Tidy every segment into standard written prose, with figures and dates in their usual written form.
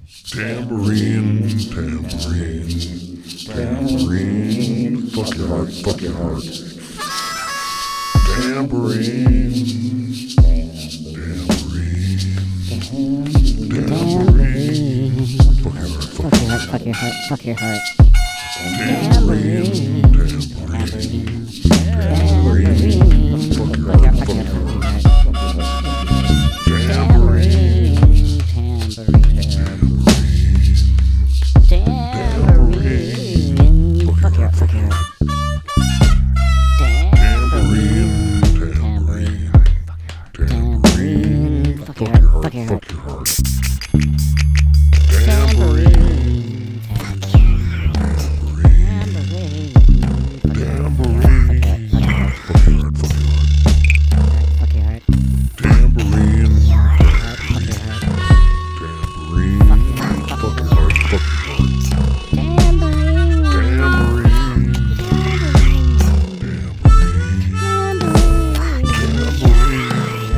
Tambourine, tambourine, tambourine. Fuck your heart, fuck your heart. Tambourine, tambourine, tambourine. Fuck your heart, fuck your heart, fuck your heart, fuck your heart. tambourine, tambourine, tambourine. Fuck your heart, fuck your heart. Tambourine, tambourine, fuck your heart, fuck your heart. tambourine, tambourine, tambourine. Fuck your heart, fuck your heart. Tambourine,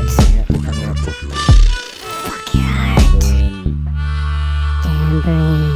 Tambourine.